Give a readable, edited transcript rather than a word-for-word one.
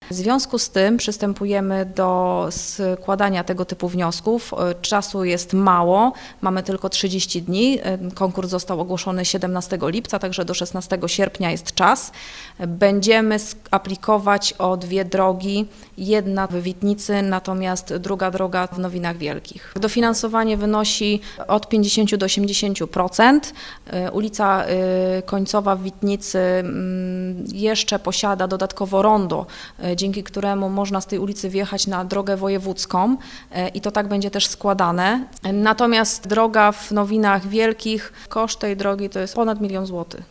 W związku z tym przystępujemy do składania tego typu wniosków. Czasu jest mało, mamy tylko 30 dni. Konkurs został ogłoszony 17 lipca, także do 16 sierpnia jest czas. Będziemy aplikować o 2 drogi, jedna w Witnicy, natomiast druga droga w Nowinach Wielkich. Dofinansowanie wynosi od 50 do 80%. Ulica Końcowa w Witnicy jeszcze posiada dodatkowo rondo, dzięki któremu można z tej ulicy wjechać na drogę wojewódzką i to tak będzie też składane. Natomiast droga w Nowinach Wielkich, koszt tej drogi to jest ponad 1 000 000 złotych.